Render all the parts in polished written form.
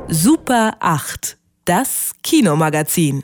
Super 8, das Kinomagazin.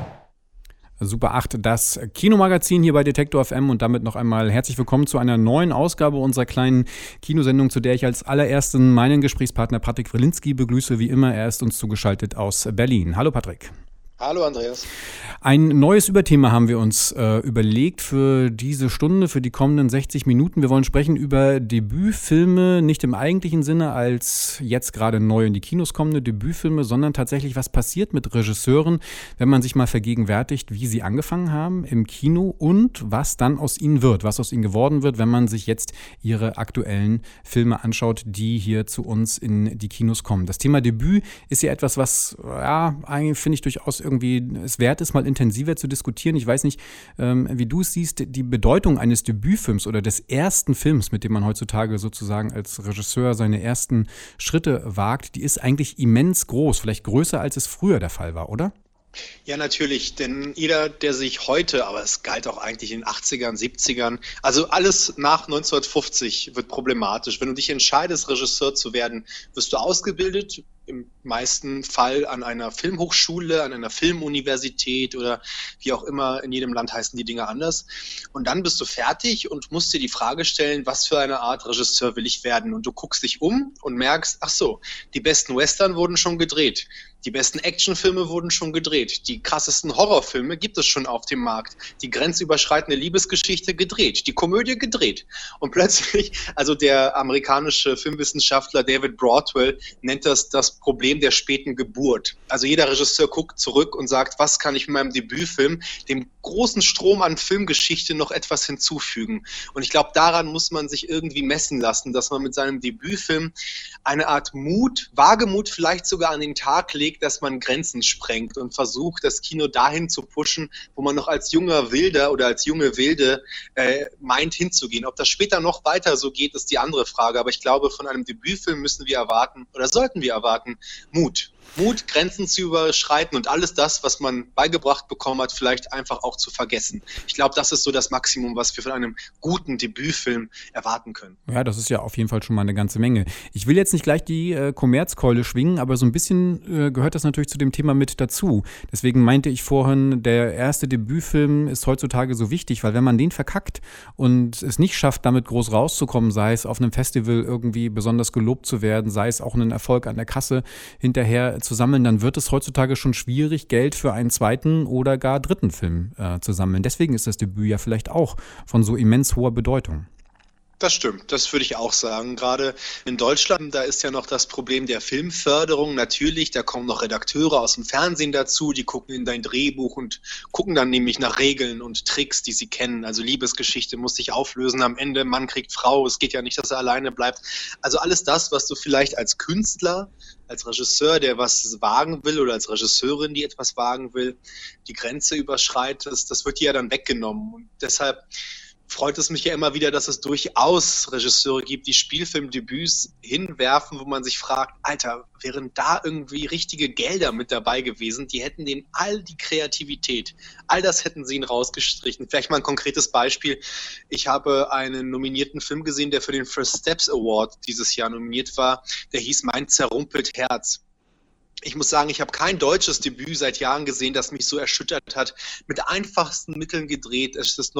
Super 8, das Kinomagazin hier bei Detektor FM und damit noch einmal herzlich willkommen zu einer neuen Ausgabe unserer kleinen Kinosendung, zu der ich als allerersten meinen Gesprächspartner Patrick Wielinski begrüße. Wie immer, er ist uns zugeschaltet aus Berlin. Hallo Patrick. Hallo Andreas. Ein neues Überthema haben wir uns überlegt für diese Stunde, für die kommenden 60 Minuten. Wir wollen sprechen über Debütfilme, nicht im eigentlichen Sinne als jetzt gerade neu in die Kinos kommende Debütfilme, sondern tatsächlich, was passiert mit Regisseuren, wenn man sich mal vergegenwärtigt, wie sie angefangen haben im Kino und was dann aus ihnen wird, was aus ihnen geworden wird, wenn man sich jetzt ihre aktuellen Filme anschaut, die hier zu uns in die Kinos kommen. Das Thema Debüt ist ja etwas, was, ja, eigentlich finde ich durchaus irgendwie es wert ist, mal intensiver zu diskutieren. Ich weiß nicht, wie du es siehst, die Bedeutung eines Debütfilms oder des ersten Films, mit dem man heutzutage sozusagen als Regisseur seine ersten Schritte wagt, die ist eigentlich immens groß, vielleicht größer, als es früher der Fall war, oder? Ja, natürlich, denn jeder, der sich heute, aber es galt auch eigentlich in den 80ern, 70ern, also alles nach 1950 wird problematisch. Wenn du dich entscheidest, Regisseur zu werden, wirst du ausgebildet, im meisten Fall an einer Filmhochschule, an einer Filmuniversität oder wie auch immer, in jedem Land heißen die Dinge anders. Und dann bist du fertig und musst dir die Frage stellen, was für eine Art Regisseur will ich werden? Und du guckst dich um und merkst, ach so, die besten Western wurden schon gedreht. Die besten Actionfilme wurden schon gedreht. Die krassesten Horrorfilme gibt es schon auf dem Markt. Die grenzüberschreitende Liebesgeschichte gedreht. Die Komödie gedreht. Und plötzlich, also der amerikanische Filmwissenschaftler David Broadwell nennt das Problem der späten Geburt. Also jeder Regisseur guckt zurück und sagt, was kann ich mit meinem Debütfilm, dem großen Strom an Filmgeschichte noch etwas hinzufügen? Und ich glaube, daran muss man sich irgendwie messen lassen, dass man mit seinem Debütfilm eine Art Mut, Wagemut vielleicht sogar an den Tag legt, dass man Grenzen sprengt und versucht, das Kino dahin zu pushen, wo man noch als junger Wilder oder als junge Wilde meint hinzugehen. Ob das später noch weiter so geht, ist die andere Frage. Aber ich glaube, von einem Debütfilm müssen wir erwarten oder sollten wir erwarten, Mut. Mut, Grenzen zu überschreiten und alles das, was man beigebracht bekommen hat, vielleicht einfach auch zu vergessen. Ich glaube, das ist so das Maximum, was wir von einem guten Debütfilm erwarten können. Ja, das ist ja auf jeden Fall schon mal eine ganze Menge. Ich will jetzt nicht gleich die Kommerzkeule schwingen, aber so ein bisschen gehört das natürlich zu dem Thema mit dazu. Deswegen meinte ich vorhin, der erste Debütfilm ist heutzutage so wichtig, weil wenn man den verkackt und es nicht schafft, damit groß rauszukommen, sei es auf einem Festival irgendwie besonders gelobt zu werden, sei es auch einen Erfolg an der Kasse hinterher zu sammeln, dann wird es heutzutage schon schwierig, Geld für einen zweiten oder gar dritten Film zu sammeln. Deswegen ist das Debüt ja vielleicht auch von so immens hoher Bedeutung. Das stimmt, das würde ich auch sagen. Gerade in Deutschland, da ist ja noch das Problem der Filmförderung. Natürlich, da kommen noch Redakteure aus dem Fernsehen dazu, die gucken in dein Drehbuch und gucken dann nämlich nach Regeln und Tricks, die sie kennen. Also Liebesgeschichte muss sich auflösen am Ende, Mann kriegt Frau, es geht ja nicht, dass er alleine bleibt. Also alles das, was du vielleicht als Künstler, als Regisseur, der was wagen will oder als Regisseurin, die etwas wagen will, die Grenze überschreitest, das wird dir ja dann weggenommen. Und deshalb freut es mich ja immer wieder, dass es durchaus Regisseure gibt, die Spielfilmdebüts hinwerfen, wo man sich fragt, Alter, wären da irgendwie richtige Gelder mit dabei gewesen, die hätten denen all die Kreativität, all das hätten sie ihnen rausgestrichen. Vielleicht mal ein konkretes Beispiel. Ich habe einen nominierten Film gesehen, der für den First Steps Award dieses Jahr nominiert war. Der hieß Mein zerrumpelt Herz. Ich muss sagen, ich habe kein deutsches Debüt seit Jahren gesehen, das mich so erschüttert hat. Mit einfachsten Mitteln gedreht. Es ist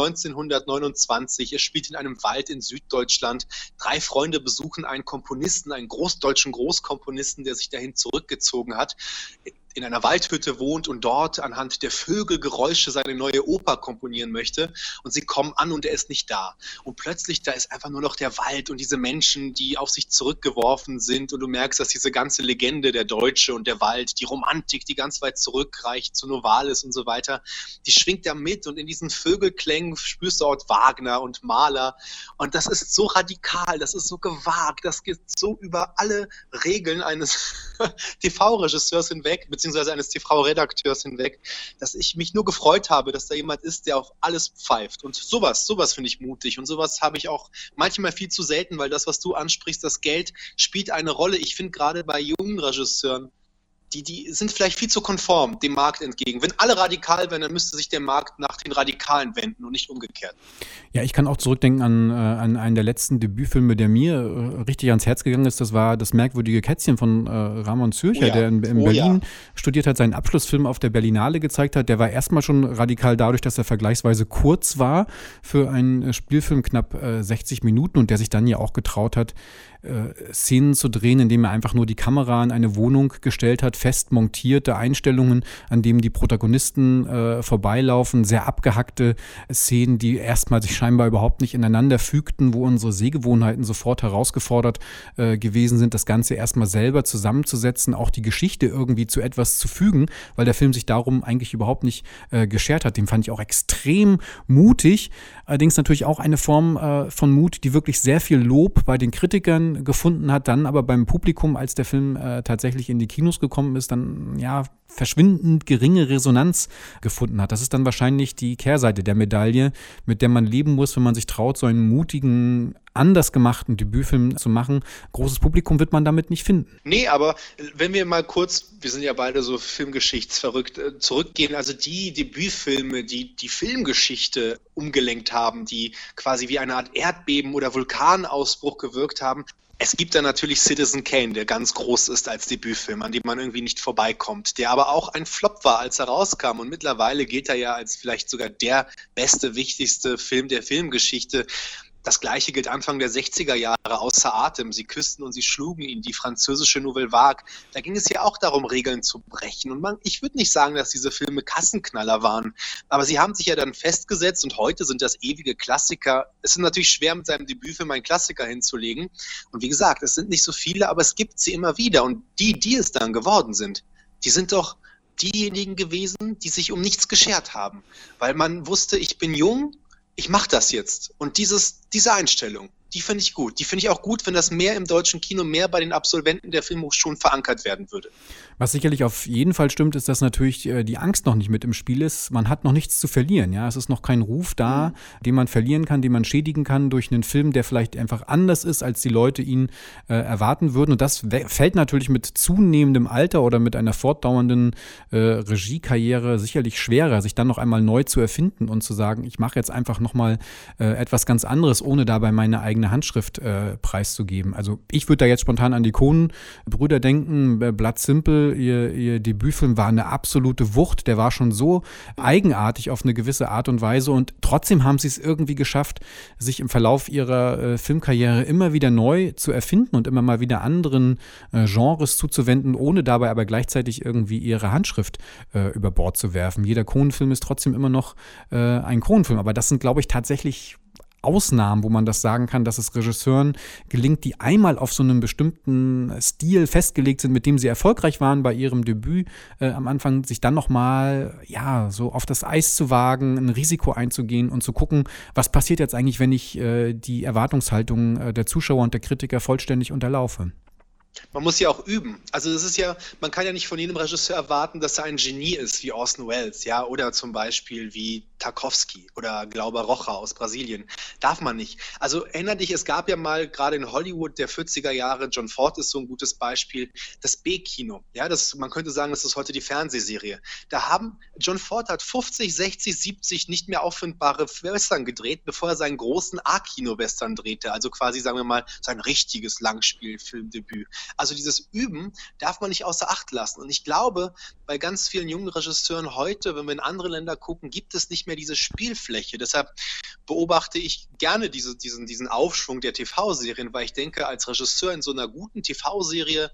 1929. Es spielt in einem Wald in Süddeutschland. 3 Freunde besuchen einen Komponisten, einen großdeutschen Großkomponisten, der sich dahin zurückgezogen hat, in einer Waldhütte wohnt und dort anhand der Vögelgeräusche seine neue Oper komponieren möchte. Und sie kommen an und er ist nicht da. Und plötzlich, da ist einfach nur noch der Wald und diese Menschen, die auf sich zurückgeworfen sind. Und du merkst, dass diese ganze Legende, der Deutsche und der Wald, die Romantik, die ganz weit zurückreicht zu Novalis und so weiter, die schwingt da mit. Und in diesen Vögelklängen spürst du auch Wagner und Mahler. Und das ist so radikal, das ist so gewagt, das geht so über alle Regeln eines TV-Regisseurs hinweg, beziehungsweise eines TV-Redakteurs hinweg, dass ich mich nur gefreut habe, dass da jemand ist, der auf alles pfeift. Und sowas finde ich mutig. Und sowas habe ich auch manchmal viel zu selten, weil das, was du ansprichst, das Geld spielt eine Rolle. Ich finde gerade bei jungen Regisseuren, die sind vielleicht viel zu konform dem Markt entgegen. Wenn alle radikal wären, dann müsste sich der Markt nach den Radikalen wenden und nicht umgekehrt. Ja, ich kann auch zurückdenken an einen der letzten Debütfilme, der mir richtig ans Herz gegangen ist. Das war Das merkwürdige Kätzchen von Ramon Zürcher, der in Berlin studiert hat, seinen Abschlussfilm auf der Berlinale gezeigt hat. Der war erstmal schon radikal dadurch, dass er vergleichsweise kurz war für einen Spielfilm, knapp 60 Minuten, und der sich dann ja auch getraut hat, Szenen zu drehen, indem er einfach nur die Kamera an eine Wohnung gestellt hat, fest montierte Einstellungen, an denen die Protagonisten vorbeilaufen, sehr abgehackte Szenen, die erstmal sich scheinbar überhaupt nicht ineinander fügten, wo unsere Sehgewohnheiten sofort herausgefordert gewesen sind, das Ganze erstmal selber zusammenzusetzen, auch die Geschichte irgendwie zu etwas zu fügen, weil der Film sich darum eigentlich überhaupt nicht geschert hat. Den fand ich auch extrem mutig, allerdings natürlich auch eine Form von Mut, die wirklich sehr viel Lob bei den Kritikern gefunden hat, dann aber beim Publikum, als der Film tatsächlich in die Kinos gekommen ist, dann ja verschwindend geringe Resonanz gefunden hat. Das ist dann wahrscheinlich die Kehrseite der Medaille, mit der man leben muss, wenn man sich traut, so einen mutigen, anders gemachten Debütfilm zu machen. Großes Publikum wird man damit nicht finden. Nee, aber wenn wir mal kurz, wir sind ja beide so filmgeschichtsverrückt, zurückgehen, also die Debütfilme, die die Filmgeschichte umgelenkt haben, die quasi wie eine Art Erdbeben oder Vulkanausbruch gewirkt haben. Es gibt da natürlich Citizen Kane, der ganz groß ist als Debütfilm, an dem man irgendwie nicht vorbeikommt, der aber auch ein Flop war, als er rauskam. Und mittlerweile gilt er ja als vielleicht sogar der beste, wichtigste Film der Filmgeschichte. Das Gleiche gilt Anfang der 60er Jahre, Außer Atem. Sie küssten und sie schlugen ihn, die französische Nouvelle Vague. Da ging es ja auch darum, Regeln zu brechen. Und ich würde nicht sagen, dass diese Filme Kassenknaller waren, aber sie haben sich ja dann festgesetzt und heute sind das ewige Klassiker. Es ist natürlich schwer, mit seinem Debütfilm einen Klassiker hinzulegen. Und wie gesagt, es sind nicht so viele, aber es gibt sie immer wieder. Und die es dann geworden sind, die sind doch diejenigen gewesen, die sich um nichts geschert haben. Weil man wusste, ich bin jung, ich mache das jetzt. Und diese Einstellung, die finde ich gut. Die finde ich auch gut, wenn das mehr im deutschen Kino, mehr bei den Absolventen der Filmhochschulen verankert werden würde. Was sicherlich auf jeden Fall stimmt, ist, dass natürlich die Angst noch nicht mit im Spiel ist. Man hat noch nichts zu verlieren. Ja? Es ist noch kein Ruf da, den man verlieren kann, den man schädigen kann durch einen Film, der vielleicht einfach anders ist, als die Leute ihn erwarten würden. Und das fällt natürlich mit zunehmendem Alter oder mit einer fortdauernden Regiekarriere sicherlich schwerer, sich dann noch einmal neu zu erfinden und zu sagen, ich mache jetzt einfach nochmal etwas ganz anderes, ohne dabei meine eigene Handschrift preiszugeben. Also ich würde da jetzt spontan an die Coen-Brüder denken. Blood Simple, ihr Debütfilm war eine absolute Wucht. Der war schon so eigenartig auf eine gewisse Art und Weise und trotzdem haben sie es irgendwie geschafft, sich im Verlauf ihrer Filmkarriere immer wieder neu zu erfinden und immer mal wieder anderen Genres zuzuwenden, ohne dabei aber gleichzeitig irgendwie ihre Handschrift über Bord zu werfen. Jeder Coen-Film ist trotzdem immer noch ein Coen-Film, aber das sind, glaube ich, tatsächlich Ausnahmen, wo man das sagen kann, dass es Regisseuren gelingt, die einmal auf so einem bestimmten Stil festgelegt sind, mit dem sie erfolgreich waren bei ihrem Debüt am Anfang, sich dann nochmal so auf das Eis zu wagen, ein Risiko einzugehen und zu gucken, was passiert jetzt eigentlich, wenn ich die Erwartungshaltung der Zuschauer und der Kritiker vollständig unterlaufe. Man muss ja auch üben. Also das ist ja, man kann ja nicht von jedem Regisseur erwarten, dass er ein Genie ist, wie Orson Welles, ja, oder zum Beispiel wie Tarkovsky oder Glauber Rocha aus Brasilien. Darf man nicht. Also erinner dich, es gab ja mal gerade in Hollywood der 40er Jahre, John Ford ist so ein gutes Beispiel, das B-Kino. Ja, man könnte sagen, das ist heute die Fernsehserie. John Ford hat 50, 60, 70 nicht mehr auffindbare Western gedreht, bevor er seinen großen A-Kino-Western drehte. Also quasi, sagen wir mal, sein richtiges Langspielfilmdebüt. Also dieses Üben darf man nicht außer Acht lassen. Und ich glaube, bei ganz vielen jungen Regisseuren heute, wenn wir in andere Länder gucken, gibt es nicht mehr diese Spielfläche. Deshalb beobachte ich gerne diesen Aufschwung der TV-Serien, weil ich denke, als Regisseur in so einer guten TV-Serie,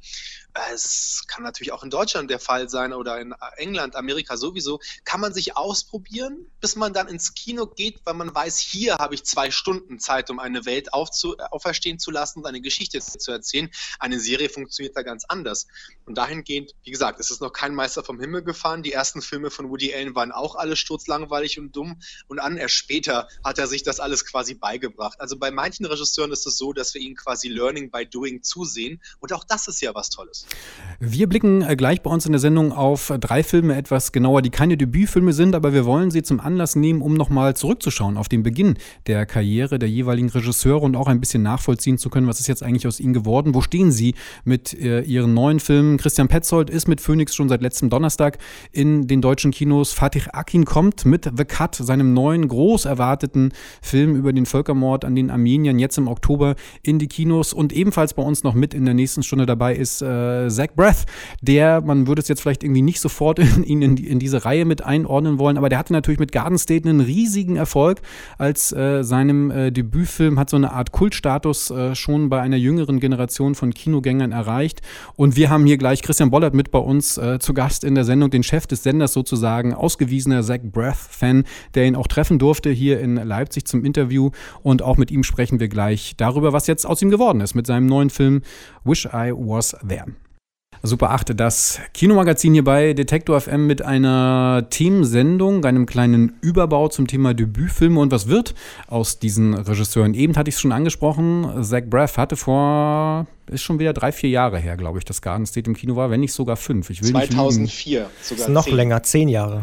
es kann natürlich auch in Deutschland der Fall sein oder in England, Amerika sowieso, kann man sich ausprobieren, bis man dann ins Kino geht, weil man weiß, hier habe ich 2 Stunden Zeit, um eine Welt auferstehen zu lassen und eine Geschichte zu erzählen. Eine Serie funktioniert da ganz anders. Und dahingehend, wie gesagt, es ist noch kein Meister vom Himmel gefahren. Die ersten Filme von Woody Allen waren auch alle sturzlangweilig und dumm. Und erst später hat er sich das alles quasi beigebracht. Also bei manchen Regisseuren ist es so, dass wir ihnen quasi Learning by Doing zusehen. Und auch das ist ja was Tolles. Wir blicken gleich bei uns in der Sendung auf 3 Filme etwas genauer, die keine Debütfilme sind, aber wir wollen sie zum Anlass nehmen, um nochmal zurückzuschauen auf den Beginn der Karriere der jeweiligen Regisseure und auch ein bisschen nachvollziehen zu können, was ist jetzt eigentlich aus ihnen geworden, wo stehen sie mit ihren neuen Filmen. Christian Petzold ist mit Phoenix schon seit letztem Donnerstag in den deutschen Kinos. Fatih Akin kommt mit The Cut, seinem neuen, groß erwarteten Film über den Völkermord an den Armeniern, jetzt im Oktober in die Kinos. Und ebenfalls bei uns noch mit in der nächsten Stunde dabei ist Zach Braff, der, man würde es jetzt vielleicht irgendwie nicht sofort in diese Reihe mit einordnen wollen, aber der hatte natürlich mit Garden State einen riesigen Erfolg als seinem Debütfilm, hat so eine Art Kultstatus schon bei einer jüngeren Generation von Kinogängern erreicht. Und wir haben hier gleich Christian Bollert mit bei uns zu Gast in der Sendung, den Chef des Senders sozusagen, ausgewiesener Zach Braff-Fan, der ihn auch treffen durfte hier in Leipzig zum Interview. Und auch mit ihm sprechen wir gleich darüber, was jetzt aus ihm geworden ist mit seinem neuen Film Wish I Was There. Super 8, das Kinomagazin hier bei Detektor FM mit einer Themensendung, einem kleinen Überbau zum Thema Debütfilme und was wird aus diesen Regisseuren. Eben hatte ich es schon angesprochen, Zach Braff hatte ist schon wieder 3-4 Jahre her, glaube ich, dass Garden State im Kino war, wenn nicht sogar 5. Ich will 2004, nicht sogar ist noch 10. länger, 10 Jahre.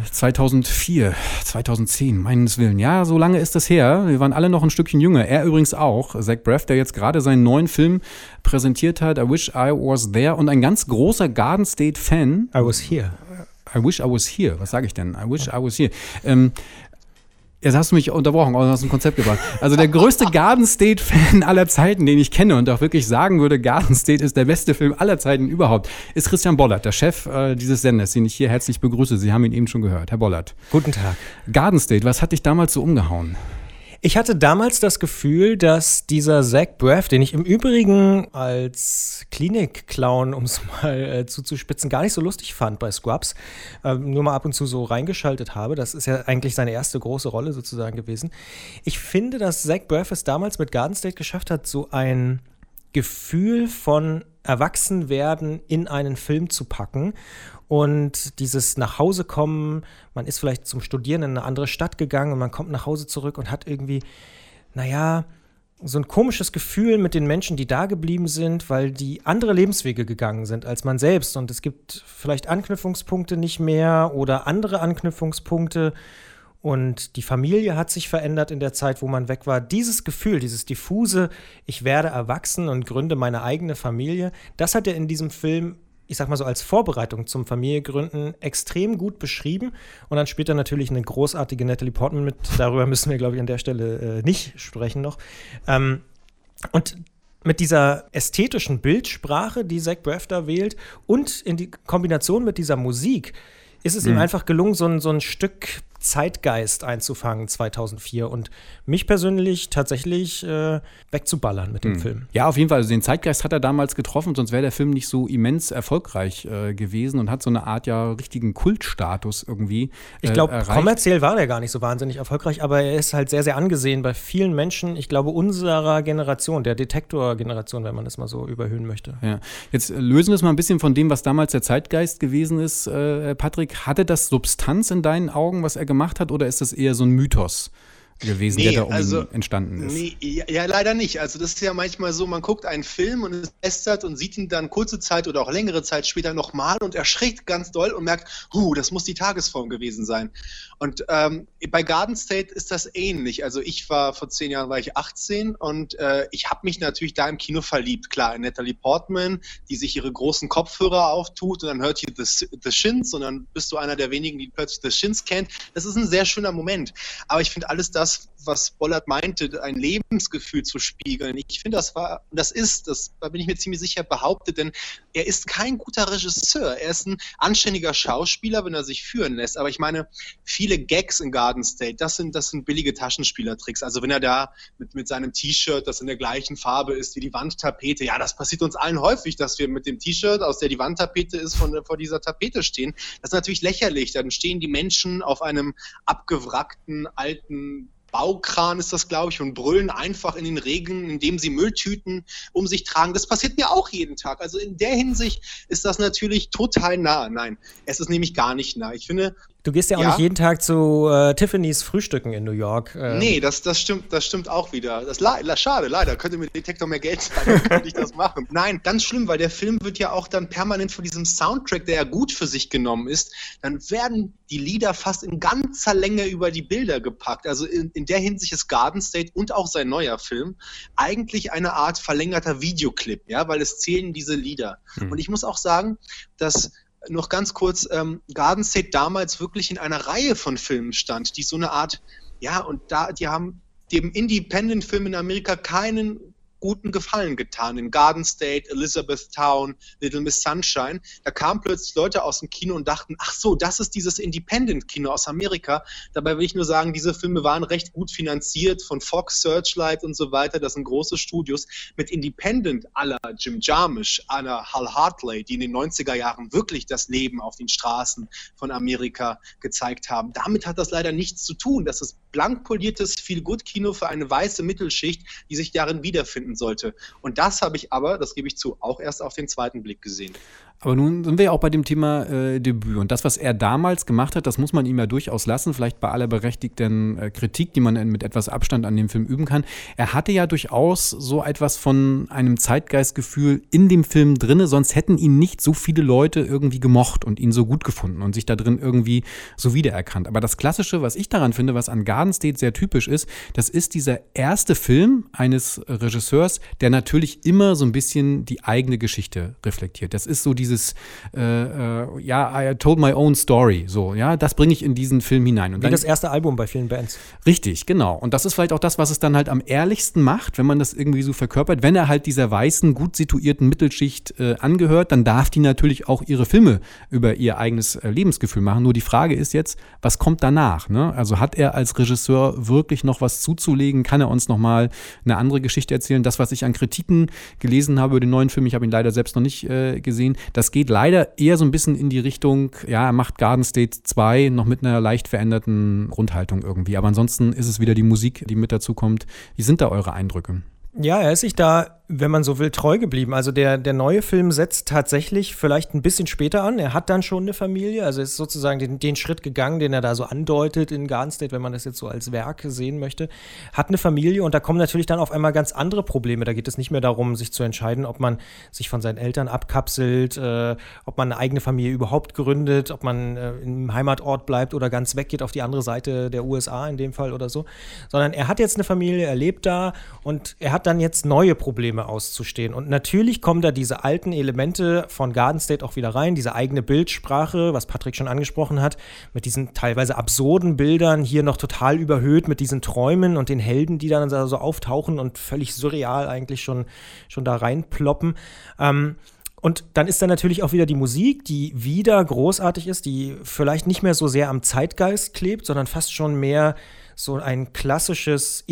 2010, meines Willen. Ja, so lange ist das her. Wir waren alle noch ein Stückchen jünger. Er übrigens auch, Zach Braff, der jetzt gerade seinen neuen Film präsentiert hat, I Wish I Was There, und ein ganz großer Garden State-Fan. I was here. I wish I was here. Was sage ich denn? I wish I was here. Jetzt hast du mich unterbrochen, aus dem Konzept gebracht. Also der größte Garden State-Fan aller Zeiten, den ich kenne und auch wirklich sagen würde, Garden State ist der beste Film aller Zeiten überhaupt, ist Christian Bollert, der Chef dieses Senders, den ich hier herzlich begrüße. Sie haben ihn eben schon gehört. Herr Bollert. Guten Tag. Garden State, was hat dich damals so umgehauen? Ich hatte damals das Gefühl, dass dieser Zach Braff, den ich im Übrigen als Klinik-Clown, um es mal zuzuspitzen, gar nicht so lustig fand bei Scrubs, nur mal ab und zu so reingeschaltet habe. Das ist ja eigentlich seine erste große Rolle sozusagen gewesen. Ich finde, dass Zach Braff es damals mit Garden State geschafft hat, so ein Gefühl von Erwachsenwerden in einen Film zu packen. Und dieses Nachhausekommen, man ist vielleicht zum Studieren in eine andere Stadt gegangen und man kommt nach Hause zurück und hat irgendwie, so ein komisches Gefühl mit den Menschen, die da geblieben sind, weil die andere Lebenswege gegangen sind als man selbst. Und es gibt vielleicht Anknüpfungspunkte nicht mehr oder andere Anknüpfungspunkte. Und die Familie hat sich verändert in der Zeit, wo man weg war. Dieses Gefühl, dieses diffuse, ich werde erwachsen und gründe meine eigene Familie, das hat er in diesem Film, ich sag mal so als Vorbereitung zum Familiengründen, extrem gut beschrieben. Und dann spielt er natürlich eine großartige Natalie Portman mit. Darüber müssen wir, glaube ich, an der Stelle nicht sprechen noch. Und mit dieser ästhetischen Bildsprache, die Zach Braff da wählt, und in die Kombination mit dieser Musik, ist es ihm einfach gelungen, so ein Stück Zeitgeist einzufangen 2004 und mich persönlich tatsächlich wegzuballern mit dem Film. Ja, auf jeden Fall. Also den Zeitgeist hat er damals getroffen, sonst wäre der Film nicht so immens erfolgreich gewesen und hat so eine Art richtigen Kultstatus irgendwie Ich glaube, kommerziell war der gar nicht so wahnsinnig erfolgreich, aber er ist halt sehr, sehr angesehen bei vielen Menschen, ich glaube, unserer Generation, der Detektor-Generation, wenn man das mal so überhöhen möchte. Ja. Jetzt lösen wir es mal ein bisschen von dem, was damals der Zeitgeist gewesen ist, Patrick. Hatte das Substanz in deinen Augen, was er gemacht hat, oder ist das eher so ein Mythos gewesen, der da ihn entstanden ist? Ja, leider nicht. Also das ist ja manchmal so, man guckt einen Film und ist begeistert und sieht ihn dann kurze Zeit oder auch längere Zeit später nochmal und erschrickt ganz doll und merkt, das muss die Tagesform gewesen sein. Und bei Garden State ist das ähnlich. Also vor 10 Jahren war ich 18 und ich habe mich natürlich da im Kino verliebt. Klar, in Natalie Portman, die sich ihre großen Kopfhörer auftut und dann hört ihr The Shins und dann bist du einer der wenigen, die plötzlich The Shins kennt. Das ist ein sehr schöner Moment. Aber ich finde alles das, was Bollert meinte, ein Lebensgefühl zu spiegeln. Ich finde, da bin ich mir ziemlich sicher behauptet, denn er ist kein guter Regisseur. Er ist ein anständiger Schauspieler, wenn er sich führen lässt. Aber ich meine, viele Gags in Garden State, das sind billige Taschenspielertricks. Also wenn er da mit seinem T-Shirt, das in der gleichen Farbe ist wie die Wandtapete, ja, das passiert uns allen häufig, dass wir mit dem T-Shirt, aus der die Wandtapete ist, vor dieser Tapete stehen. Das ist natürlich lächerlich. Dann stehen die Menschen auf einem abgewrackten, alten Baukran ist das, glaube ich, und brüllen einfach in den Regen, indem sie Mülltüten um sich tragen. Das passiert mir auch jeden Tag. Also in der Hinsicht ist das natürlich total nah. Nein, es ist nämlich gar nicht nah. Ich finde, Du gehst ja auch nicht jeden Tag zu Tiffany's Frühstücken in New York. Nee, das stimmt auch wieder. Schade, leider. Könnte mir Detektor mehr Geld zahlen, dann könnte ich das machen. Nein, ganz schlimm, weil der Film wird ja auch dann permanent von diesem Soundtrack, der ja gut für sich genommen ist, dann werden die Lieder fast in ganzer Länge über die Bilder gepackt. Also in der Hinsicht ist Garden State und auch sein neuer Film eigentlich eine Art verlängerter Videoclip, ja, weil es zählen diese Lieder. Und ich muss auch sagen, dass noch ganz kurz, Garden State damals wirklich in einer Reihe von Filmen stand, die so eine Art, ja, und die haben dem Independent-Film in Amerika keinen guten Gefallen getan. In Garden State, Elizabethtown, Little Miss Sunshine, da kamen plötzlich Leute aus dem Kino und dachten, ach so, das ist dieses Independent-Kino aus Amerika. Dabei will ich nur sagen, diese Filme waren recht gut finanziert von Fox, Searchlight und so weiter. Das sind große Studios mit Independent à la Jim Jarmusch, à la Hal Hartley, die in den 90er Jahren wirklich das Leben auf den Straßen von Amerika gezeigt haben. Damit hat das leider nichts zu tun. Das ist blank poliertes Feel-Good-Kino für eine weiße Mittelschicht, die sich darin wiederfinden sollte. Und das habe ich aber, das gebe ich zu, auch erst auf den zweiten Blick gesehen. Aber nun sind wir ja auch bei dem Thema Debüt. Und das, was er damals gemacht hat, das muss man ihm ja durchaus lassen, vielleicht bei aller berechtigten Kritik, die man mit etwas Abstand an dem Film üben kann. Er hatte ja durchaus so etwas von einem Zeitgeistgefühl in dem Film drinne, sonst hätten ihn nicht so viele Leute irgendwie gemocht und ihn so gut gefunden und sich da drin irgendwie so wiedererkannt. Aber das Klassische, was ich daran finde, was an Garden State sehr typisch ist, das ist dieser erste Film eines Regisseurs, der natürlich immer so ein bisschen die eigene Geschichte reflektiert. Das ist so dieses I told my own story, so, ja, das bringe ich in diesen Film hinein. Und wie dann, das erste Album bei vielen Bands. Richtig, genau. Und das ist vielleicht auch das, was es dann halt am ehrlichsten macht, wenn man das irgendwie so verkörpert. Wenn er halt dieser weißen, gut situierten Mittelschicht angehört, dann darf die natürlich auch ihre Filme über ihr eigenes Lebensgefühl machen. Nur die Frage ist jetzt, was kommt danach? Ne? Also hat er als Regisseur wirklich noch was zuzulegen? Kann er uns nochmal eine andere Geschichte erzählen? Das, was ich an Kritiken gelesen habe über den neuen Film, ich habe ihn leider selbst noch nicht gesehen, das geht leider eher so ein bisschen in die Richtung, ja, er macht Garden State 2 noch mit einer leicht veränderten Grundhaltung irgendwie. Aber ansonsten ist es wieder die Musik, die mit dazu kommt. Wie sind da eure Eindrücke? Ja, er ist sich da, wenn man so will, treu geblieben. Also der neue Film setzt tatsächlich vielleicht ein bisschen später an. Er hat dann schon eine Familie, also ist sozusagen den Schritt gegangen, den er da so andeutet in Garden State, wenn man das jetzt so als Werk sehen möchte. Hat eine Familie und da kommen natürlich dann auf einmal ganz andere Probleme. Da geht es nicht mehr darum, sich zu entscheiden, ob man sich von seinen Eltern abkapselt, ob man eine eigene Familie überhaupt gründet, ob man im Heimatort bleibt oder ganz weggeht auf die andere Seite der USA in dem Fall oder so. Sondern er hat jetzt eine Familie, er lebt da und er hat dann jetzt neue Probleme auszustehen. Und natürlich kommen da diese alten Elemente von Garden State auch wieder rein, diese eigene Bildsprache, was Patrick schon angesprochen hat, mit diesen teilweise absurden Bildern, hier noch total überhöht mit diesen Träumen und den Helden, die dann so auftauchen und völlig surreal eigentlich schon da reinploppen. Und dann ist da natürlich auch wieder die Musik, die wieder großartig ist, die vielleicht nicht mehr so sehr am Zeitgeist klebt, sondern fast schon mehr so ein klassisches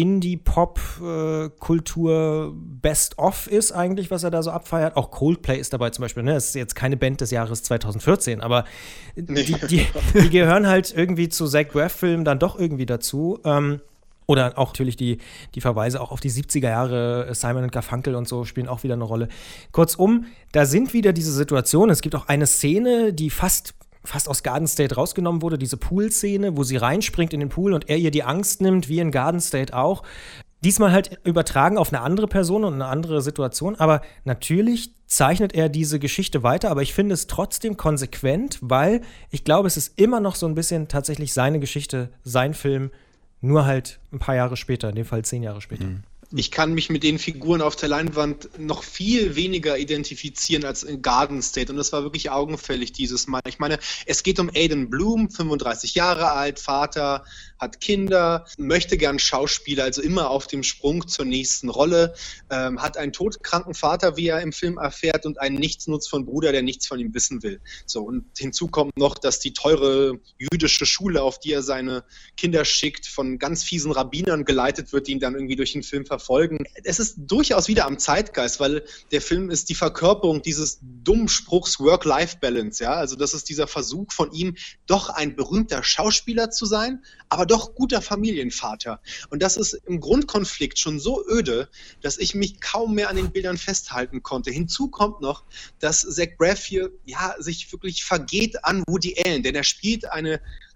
Indie-Pop-Kultur-Best-of ist eigentlich, was er da so abfeiert. Auch Coldplay ist dabei zum Beispiel, ne? Das ist jetzt keine Band des Jahres 2014, aber die gehören halt irgendwie zu Zach Braff-Filmen dann doch irgendwie dazu. Oder auch natürlich die Verweise auch auf die 70er Jahre, Simon & Garfunkel und so spielen auch wieder eine Rolle. Kurzum, da sind wieder diese Situationen. Es gibt auch eine Szene, die fast aus Garden State rausgenommen wurde, diese Pool-Szene, wo sie reinspringt in den Pool und er ihr die Angst nimmt, wie in Garden State auch. Diesmal halt übertragen auf eine andere Person und eine andere Situation, aber natürlich zeichnet er diese Geschichte weiter, aber ich finde es trotzdem konsequent, weil ich glaube, es ist immer noch so ein bisschen tatsächlich seine Geschichte, sein Film, nur halt ein paar Jahre später, in dem Fall 10 Jahre später. Ich kann mich mit den Figuren auf der Leinwand noch viel weniger identifizieren als in Garden State. Und das war wirklich augenfällig dieses Mal. Ich meine, es geht um Aiden Bloom, 35 Jahre alt, Vater, hat Kinder, möchte gern Schauspieler, also immer auf dem Sprung zur nächsten Rolle, hat einen todkranken Vater, wie er im Film erfährt, und einen Nichtsnutz von Bruder, der nichts von ihm wissen will. So, und hinzu kommt noch, dass die teure jüdische Schule, auf die er seine Kinder schickt, von ganz fiesen Rabbinern geleitet wird, die ihn dann irgendwie durch den Film verfolgen. Es ist durchaus wieder am Zeitgeist, weil der Film ist die Verkörperung dieses dummen Spruchs Work-Life-Balance, ja, also das ist dieser Versuch von ihm, doch ein berühmter Schauspieler zu sein, aber doch guter Familienvater. Und das ist im Grundkonflikt schon so öde, dass ich mich kaum mehr an den Bildern festhalten konnte. Hinzu kommt noch, dass Zach Braff hier sich wirklich vergeht an Woody Allen, denn er spielt eine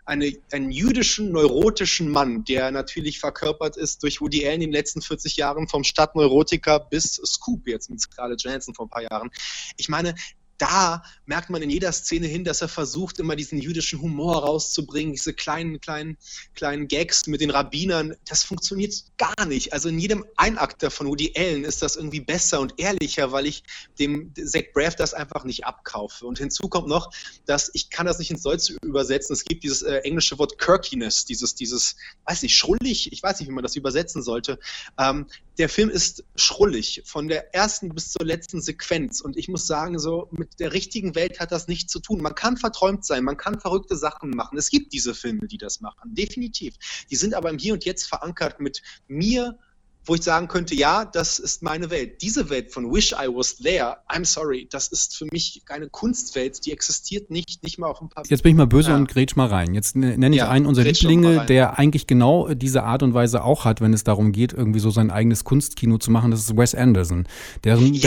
einen jüdischen, neurotischen Mann, der natürlich verkörpert ist durch Woody Allen in den letzten 40 Jahren, vom Stadtneurotiker bis Scoop jetzt mit Scarlett Johansson vor ein paar Jahren. Ich meine, da merkt man in jeder Szene hin, dass er versucht, immer diesen jüdischen Humor rauszubringen, diese kleinen Gags mit den Rabbinern. Das funktioniert gar nicht. Also in jedem Einakter von Woody Allen ist das irgendwie besser und ehrlicher, weil ich dem Zach Braff das einfach nicht abkaufe. Und hinzu kommt noch, dass ich kann das nicht ins Deutsche übersetzen. Es gibt dieses englische Wort Kirkiness, dieses, weiß nicht, schrullig, ich weiß nicht, wie man das übersetzen sollte. Der Film ist schrullig, von der ersten bis zur letzten Sequenz. Und ich muss sagen, so mit der richtigen Welt hat das nichts zu tun. Man kann verträumt sein, man kann verrückte Sachen machen. Es gibt diese Filme, die das machen, definitiv. Die sind aber im Hier und Jetzt verankert mit mir, wo ich sagen könnte, ja, das ist meine Welt. Diese Welt von Wish I Was There, I'm sorry, das ist für mich eine Kunstwelt, die existiert nicht mal auf dem Papier. Jetzt bin ich mal böse und grätsch mal rein. Jetzt nenne ich einen unserer Lieblinge, der eigentlich genau diese Art und Weise auch hat, wenn es darum geht, irgendwie so sein eigenes Kunstkino zu machen. Das ist Wes Anderson. Dessen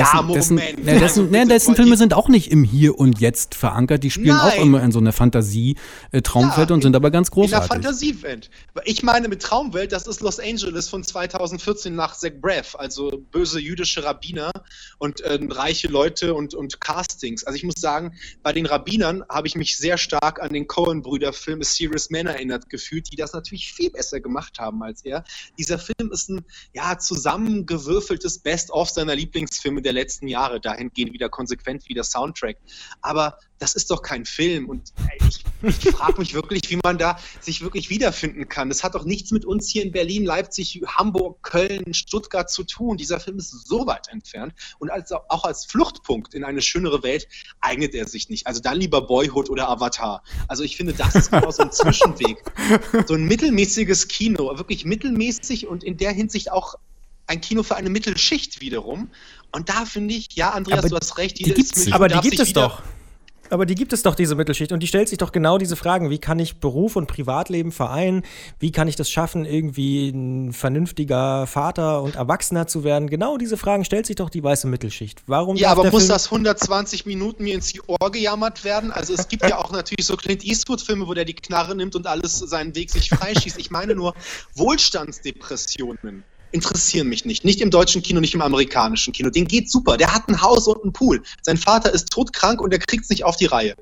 Filme sind auch nicht im Hier und Jetzt verankert. Die spielen auch immer in so einer Fantasie-Traumwelt und sind aber ganz großartig. In der Fantasiewelt. Ich meine mit Traumwelt, das ist Los Angeles von 2014 nach Zach Braff, also böse jüdische Rabbiner und reiche Leute und Castings. Also ich muss sagen, bei den Rabbinern habe ich mich sehr stark an den Coen-Brüder-Film A Serious Man erinnert gefühlt, die das natürlich viel besser gemacht haben als er. Dieser Film ist ein zusammengewürfeltes Best-of seiner Lieblingsfilme der letzten Jahre, dahingehend wieder konsequent wie der Soundtrack. Aber das ist doch kein Film und ich frage mich wirklich, wie man da sich wirklich wiederfinden kann. Das hat doch nichts mit uns hier in Berlin, Leipzig, Hamburg, Köln, Stuttgart zu tun. Dieser Film ist so weit entfernt und auch als Fluchtpunkt in eine schönere Welt eignet er sich nicht. Also dann lieber Boyhood oder Avatar. Also ich finde, das ist genau so ein Zwischenweg. So ein mittelmäßiges Kino, wirklich mittelmäßig und in der Hinsicht auch ein Kino für eine Mittelschicht wiederum. Und da finde ich, ja, Andreas, du hast recht. Die gibt es doch. Aber die gibt es doch, diese Mittelschicht. Und die stellt sich doch genau diese Fragen. Wie kann ich Beruf und Privatleben vereinen? Wie kann ich das schaffen, irgendwie ein vernünftiger Vater und Erwachsener zu werden? Genau diese Fragen stellt sich doch die weiße Mittelschicht. Warum? Ja, aber muss das 120 Minuten mir ins Ohr gejammert werden? Also es gibt ja auch natürlich so Clint Eastwood-Filme, wo der die Knarre nimmt und alles seinen Weg sich freischießt. Ich meine nur Wohlstandsdepressionen interessieren mich nicht im deutschen Kino, nicht im amerikanischen Kino. Den geht super, der hat ein Haus und einen Pool. Sein Vater ist todkrank und er kriegt es nicht auf die Reihe.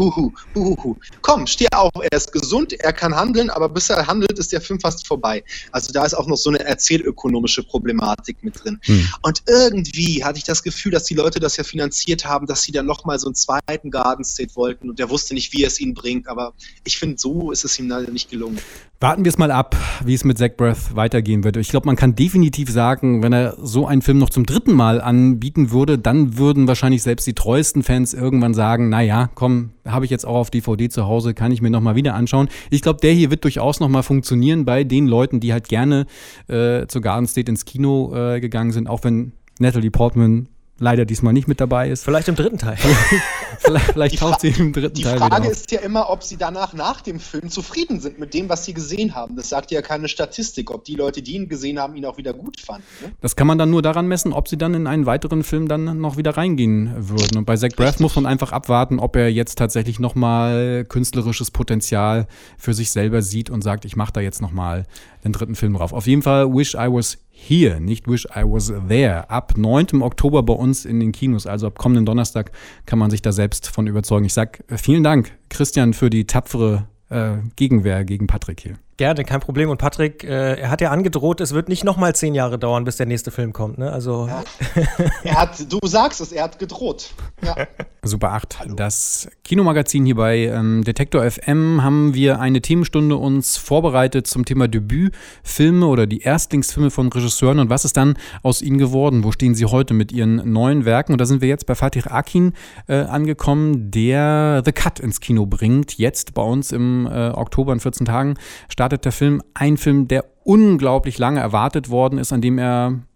Komm, steh auf, er ist gesund, er kann handeln, aber bis er handelt, ist der Film fast vorbei. Also da ist auch noch so eine erzählökonomische Problematik mit drin. Und irgendwie hatte ich das Gefühl, dass die Leute das ja finanziert haben, dass sie dann nochmal so einen zweiten Garden State wollten und der wusste nicht, wie er es ihnen bringt, aber ich finde, so ist es ihm leider nicht gelungen. Warten wir es mal ab, wie es mit Zach Braff weitergehen wird. Ich glaube, man kann definitiv sagen, wenn er so einen Film noch zum 3. Mal anbieten würde, dann würden wahrscheinlich selbst die treuesten Fans irgendwann sagen, naja, komm, habe ich jetzt auch auf DVD zu Hause, kann ich mir nochmal wieder anschauen. Ich glaube, der hier wird durchaus nochmal funktionieren bei den Leuten, die halt gerne zu Garden State ins Kino gegangen sind, auch wenn Natalie Portman leider diesmal nicht mit dabei ist. Vielleicht im 3. Teil. Vielleicht taucht sie im 3. Teil wieder auf. Die Frage ist ja immer, ob sie danach nach dem Film zufrieden sind mit dem, was sie gesehen haben. Das sagt ja keine Statistik, ob die Leute, die ihn gesehen haben, ihn auch wieder gut fanden. Ne? Das kann man dann nur daran messen, ob sie dann in einen weiteren Film dann noch wieder reingehen würden. Und bei Zach Braff muss man einfach abwarten, ob er jetzt tatsächlich nochmal künstlerisches Potenzial für sich selber sieht und sagt, ich mache da jetzt nochmal den 3. Film drauf. Auf jeden Fall Wish I Was Here, nicht Wish I Was There. Ab 9. Oktober bei uns in den Kinos, also ab kommenden Donnerstag, kann man sich da selbst von überzeugen. Ich sag vielen Dank, Christian, für die tapfere Gegenwehr gegen Patrick hier. Gerne, kein Problem. Und Patrick, er hat ja angedroht, es wird nicht nochmal 10 Jahre dauern, bis der nächste Film kommt. Ne? Also ja. Du sagst es, er hat gedroht. Ja. Super 8, das Kinomagazin hier bei Detektor FM haben wir eine Themenstunde uns vorbereitet zum Thema Debütfilme oder die Erstlingsfilme von Regisseuren und was ist dann aus ihnen geworden? Wo stehen sie heute mit ihren neuen Werken? Und da sind wir jetzt bei Fatih Akin angekommen, der The Cut ins Kino bringt. Jetzt bei uns im Oktober in 14 Tagen startet der Film. Ein Film, der unglaublich lange erwartet worden ist, an dem er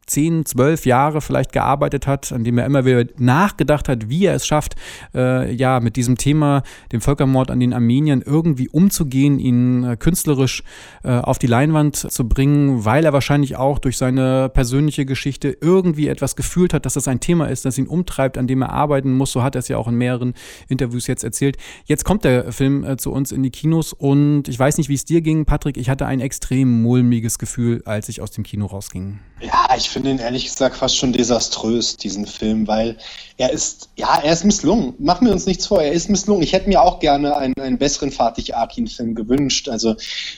10, 12 Jahre vielleicht gearbeitet hat, an dem er immer wieder nachgedacht hat, wie er es schafft, mit diesem Thema, dem Völkermord an den Armeniern, irgendwie umzugehen, ihn künstlerisch auf die Leinwand zu bringen, weil er wahrscheinlich auch durch seine persönliche Geschichte irgendwie etwas gefühlt hat, dass das ein Thema ist, das ihn umtreibt, an dem er arbeiten muss. So hat er es ja auch in mehreren Interviews jetzt erzählt. Jetzt kommt der Film zu uns in die Kinos und ich weiß nicht, wie es dir ging, Patrick, ich hatte ein extrem mulmiges Gefühl, als ich aus dem Kino rausging. Ja, ich finde ihn ehrlich gesagt fast schon desaströs, diesen Film, weil er ist misslungen. Machen wir uns nichts vor, er ist misslungen. Ich hätte mir auch gerne einen besseren Fatih Akin-Film gewünscht. Also,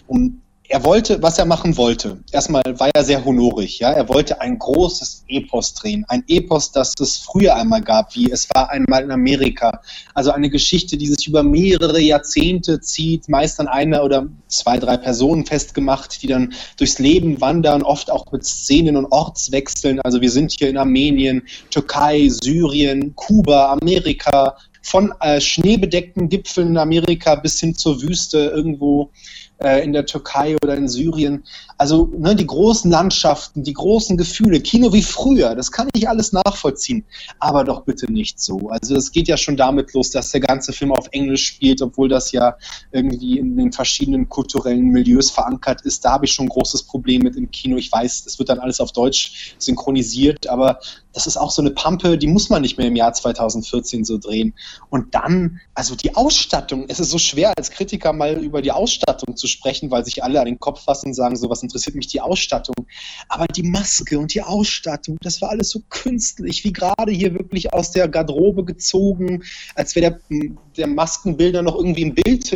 er wollte, was er machen wollte. Erstmal war er sehr honorig, ja. Er wollte ein großes Epos drehen. Ein Epos, das es früher einmal gab, wie es war einmal in Amerika. Also eine Geschichte, die sich über mehrere Jahrzehnte zieht, meist an einer oder 2, 3 Personen festgemacht, die dann durchs Leben wandern, oft auch mit Szenen und Ortswechseln. Also wir sind hier in Armenien, Türkei, Syrien, Kuba, Amerika, von schneebedeckten Gipfeln in Amerika bis hin zur Wüste irgendwo in der Türkei oder in Syrien. Also die großen Landschaften, die großen Gefühle, Kino wie früher, das kann ich alles nachvollziehen, aber doch bitte nicht so. Also es geht ja schon damit los, dass der ganze Film auf Englisch spielt, obwohl das ja irgendwie in den verschiedenen kulturellen Milieus verankert ist. Da habe ich schon ein großes Problem mit im Kino. Ich weiß, es wird dann alles auf Deutsch synchronisiert, aber das ist auch so eine Pampe, die muss man nicht mehr im Jahr 2014 so drehen. Und dann, also die Ausstattung, es ist so schwer als Kritiker mal über die Ausstattung zu sprechen, weil sich alle an den Kopf fassen und sagen, so was interessiert mich die Ausstattung. Aber die Maske und die Ausstattung, das war alles so künstlich, wie gerade hier wirklich aus der Garderobe gezogen, als wäre der Maskenbilder noch irgendwie im Bild.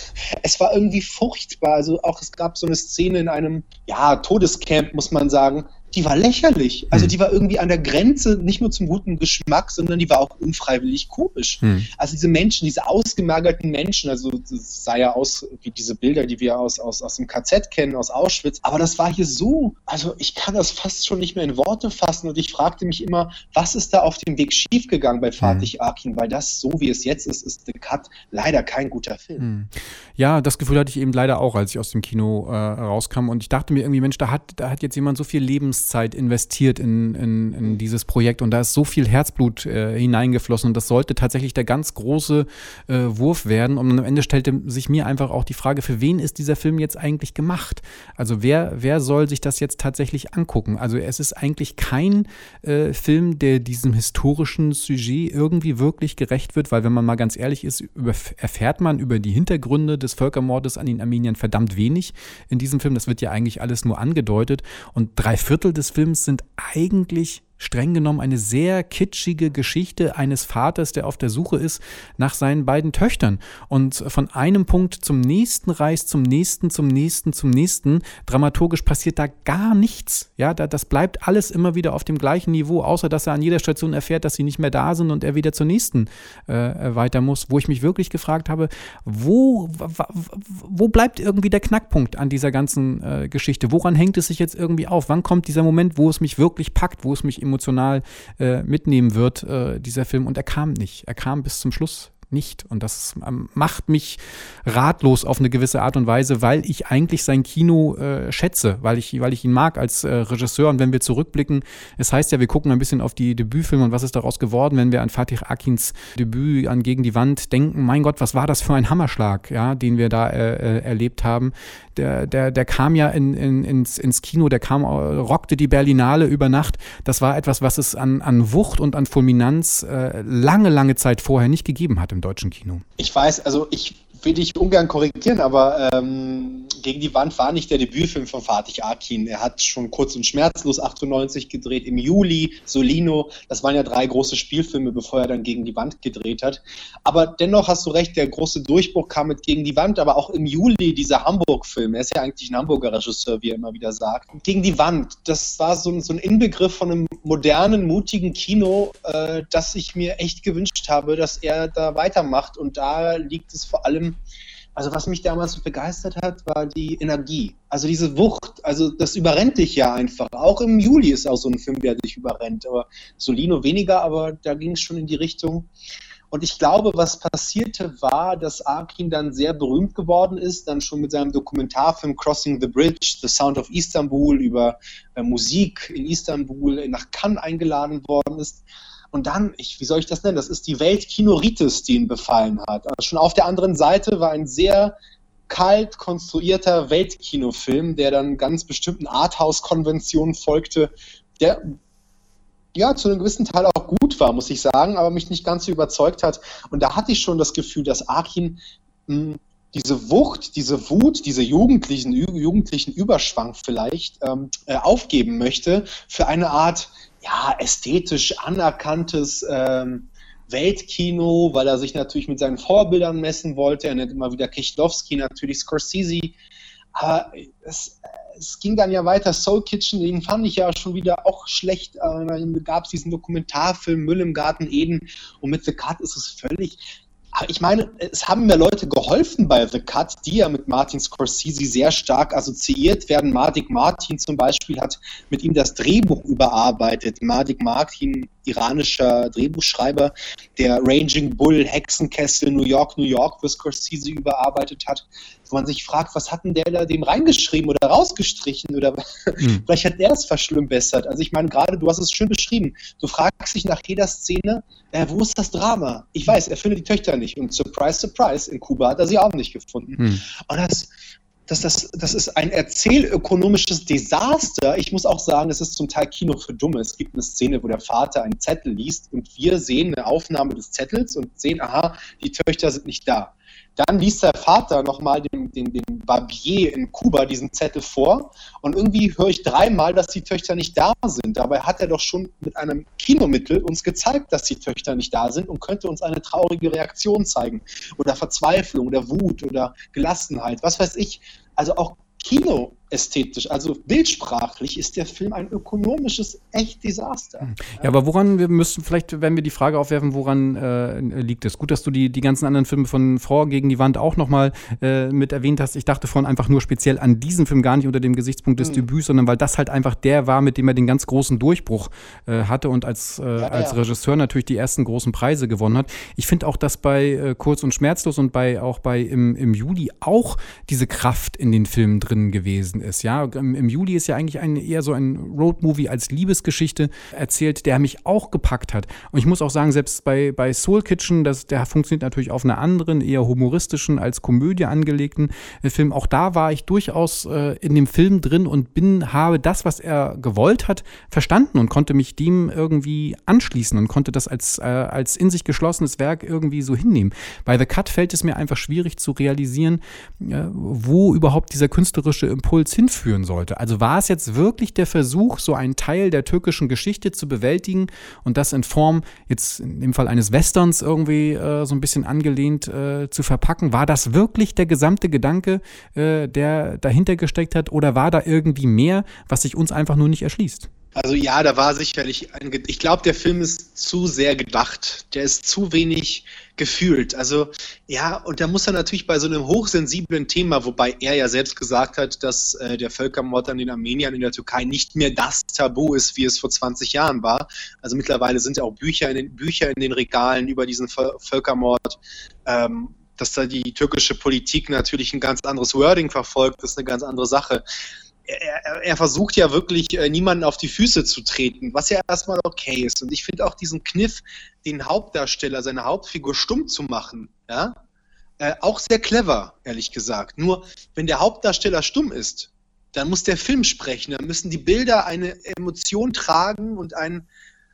Es war irgendwie furchtbar. Also auch es gab so eine Szene in einem, Todescamp, muss man sagen, die war lächerlich. Also die war irgendwie an der Grenze, nicht nur zum guten Geschmack, sondern die war auch unfreiwillig komisch. Also diese Menschen, diese ausgemagerten Menschen, also das sah ja aus wie diese Bilder, die wir aus dem KZ kennen, aus Auschwitz. Aber das war hier so, also ich kann das fast schon nicht mehr in Worte fassen und ich fragte mich immer, was ist da auf dem Weg schiefgegangen bei Fatih Akin? Weil das, so wie es jetzt ist The Cut leider kein guter Film. Ja, das Gefühl hatte ich eben leider auch, als ich aus dem Kino rauskam und ich dachte mir irgendwie, Mensch, da hat jetzt jemand so viel Lebenszeit investiert in dieses Projekt und da ist so viel Herzblut hineingeflossen und das sollte tatsächlich der ganz große Wurf werden und am Ende stellte sich mir einfach auch die Frage, für wen ist dieser Film jetzt eigentlich gemacht? Also wer soll sich das jetzt tatsächlich angucken? Also es ist eigentlich kein Film, der diesem historischen Sujet irgendwie wirklich gerecht wird, weil wenn man mal ganz ehrlich ist, erfährt man über die Hintergründe des Völkermordes an den Armeniern verdammt wenig in diesem Film. Das wird ja eigentlich alles nur angedeutet und 3/4 des Films sind eigentlich streng genommen eine sehr kitschige Geschichte eines Vaters, der auf der Suche ist nach seinen beiden Töchtern und von einem Punkt zum nächsten reist, zum nächsten. Dramaturgisch passiert da gar nichts. Ja, das bleibt alles immer wieder auf dem gleichen Niveau, außer dass er an jeder Station erfährt, dass sie nicht mehr da sind und er wieder zur nächsten weiter muss. Wo ich mich wirklich gefragt habe, wo bleibt irgendwie der Knackpunkt an dieser ganzen Geschichte? Woran hängt es sich jetzt irgendwie auf? Wann kommt dieser Moment, wo es mich wirklich packt, wo es mich emotional mitnehmen wird, dieser Film. Und er kam nicht. Er kam bis zum Schluss nicht. Und das macht mich ratlos auf eine gewisse Art und Weise, weil ich eigentlich sein Kino schätze, weil ich ihn mag als Regisseur. Und wenn wir zurückblicken, es heißt ja, wir gucken ein bisschen auf die Debütfilme und was ist daraus geworden, wenn wir an Fatih Akins Debüt an Gegen die Wand denken. Mein Gott, was war das für ein Hammerschlag, ja, den wir da erlebt haben. Der kam ja ins Kino, rockte die Berlinale über Nacht. Das war etwas, was es an Wucht und an Fulminanz lange Zeit vorher nicht gegeben hat im deutschen Kino. Ich weiß, also ich will dich ungern korrigieren, aber Gegen die Wand war nicht der Debütfilm von Fatih Akin. Er hat schon Kurz und Schmerzlos 98 gedreht, im Juli Solino. Das waren ja 3 große Spielfilme, bevor er dann Gegen die Wand gedreht hat. Aber dennoch hast du recht, der große Durchbruch kam mit Gegen die Wand, aber auch im Juli dieser Hamburg-Film. Er ist ja eigentlich ein Hamburger Regisseur, wie er immer wieder sagt. Gegen die Wand, das war so ein Inbegriff von einem modernen, mutigen Kino, das ich mir echt gewünscht habe, dass er da weitermacht. Und da liegt es vor allem, also was mich damals so begeistert hat, war die Energie. Also diese Wucht, also das überrennt dich ja einfach. Auch im Juli ist auch so ein Film, der dich überrennt. Aber Solino weniger, aber da ging es schon in die Richtung. Und ich glaube, was passierte war, dass Arkin dann sehr berühmt geworden ist, dann schon mit seinem Dokumentarfilm Crossing the Bridge, The Sound of Istanbul, über Musik in Istanbul, nach Cannes eingeladen worden ist. Und dann, wie soll ich das nennen, das ist die Weltkinoritis, die ihn befallen hat. Also schon auf der anderen Seite war ein sehr kalt konstruierter Weltkinofilm, der dann ganz bestimmten Arthouse-Konventionen folgte, der ja zu einem gewissen Teil auch gut war, muss ich sagen, aber mich nicht ganz so überzeugt hat. Und da hatte ich schon das Gefühl, dass Arkin diese Wucht, diese Wut, diese jugendlichen Überschwang vielleicht aufgeben möchte für eine Art ästhetisch anerkanntes Weltkino, weil er sich natürlich mit seinen Vorbildern messen wollte. Er nennt immer wieder Kieślowski, natürlich Scorsese. Aber es ging dann ja weiter. Soul Kitchen, den fand ich ja schon wieder auch schlecht. Dann gab es diesen Dokumentarfilm Müll im Garten Eden und mit The Cut ist es völlig... Ich meine, es haben mir Leute geholfen bei The Cut, die ja mit Martin Scorsese sehr stark assoziiert werden. Mardik Martin zum Beispiel hat mit ihm das Drehbuch überarbeitet. Mardik Martin, iranischer Drehbuchschreiber, der Raging Bull, Hexenkessel, New York für Scorsese überarbeitet hat. Wo man sich fragt, was hat denn der da dem reingeschrieben oder rausgestrichen oder vielleicht hat der es verschlimmbessert. Also ich meine, gerade du hast es schön beschrieben. Du fragst dich nach jeder Szene, wo ist das Drama? Ich weiß, er findet die Töchter nicht und surprise, surprise, in Kuba hat er sie auch nicht gefunden. Und das ist ein erzählökonomisches Desaster. Ich muss auch sagen, es ist zum Teil Kino für Dumme. Es gibt eine Szene, wo der Vater einen Zettel liest und wir sehen eine Aufnahme des Zettels und sehen, aha, die Töchter sind nicht da. Dann liest der Vater nochmal den Barbier in Kuba diesen Zettel vor und irgendwie höre ich 3-mal, dass die Töchter nicht da sind. Dabei hat er doch schon mit einem Kinomittel uns gezeigt, dass die Töchter nicht da sind und könnte uns eine traurige Reaktion zeigen oder Verzweiflung oder Wut oder Gelassenheit, was weiß ich. Also auch kinoästhetisch, also bildsprachlich ist der Film ein ökonomisches echt Desaster. Ja, aber vielleicht werden wir die Frage aufwerfen, woran liegt es? Gut, dass du die ganzen anderen Filme von Vor gegen die Wand auch nochmal mit erwähnt hast. Ich dachte vorhin einfach nur speziell an diesen Film, gar nicht unter dem Gesichtspunkt des Debüts, sondern weil das halt einfach der war, mit dem er den ganz großen Durchbruch hatte und als Regisseur natürlich die ersten großen Preise gewonnen hat. Ich finde auch, dass bei Kurz und Schmerzlos und auch bei im Juli auch diese Kraft in den Filmen drin gewesen ist. Ja, im Juli ist ja eigentlich eher so ein Roadmovie als Liebesgeschichte erzählt, der mich auch gepackt hat. Und ich muss auch sagen, selbst bei Soul Kitchen, der funktioniert natürlich auf einer anderen, eher humoristischen als Komödie angelegten Film. Auch da war ich durchaus in dem Film drin und habe das, was er gewollt hat, verstanden und konnte mich dem irgendwie anschließen und konnte das als in sich geschlossenes Werk irgendwie so hinnehmen. Bei The Cut fällt es mir einfach schwierig zu realisieren, wo überhaupt dieser künstlerische Impuls hinführen sollte. Also war es jetzt wirklich der Versuch, so einen Teil der türkischen Geschichte zu bewältigen und das in Form, jetzt in dem Fall eines Westerns irgendwie so ein bisschen angelehnt zu verpacken? War das wirklich der gesamte Gedanke, der dahinter gesteckt hat, oder war da irgendwie mehr, was sich uns einfach nur nicht erschließt? Also ja, da war sicherlich ich glaube, der Film ist zu sehr gedacht. Der ist zu wenig gefühlt. Also ja, und da muss er natürlich bei so einem hochsensiblen Thema, wobei er ja selbst gesagt hat, dass der Völkermord an den Armeniern in der Türkei nicht mehr das Tabu ist, wie es vor 20 Jahren war. Also mittlerweile sind ja auch Bücher in den Regalen über diesen Völkermord. Dass da die türkische Politik natürlich ein ganz anderes Wording verfolgt, ist eine ganz andere Sache. Er versucht ja wirklich, niemanden auf die Füße zu treten, was ja erstmal okay ist. Und ich finde auch diesen Kniff, den Hauptdarsteller, seine Hauptfigur stumm zu machen, ja, auch sehr clever, ehrlich gesagt. Nur, wenn der Hauptdarsteller stumm ist, dann muss der Film sprechen, dann müssen die Bilder eine Emotion tragen und einen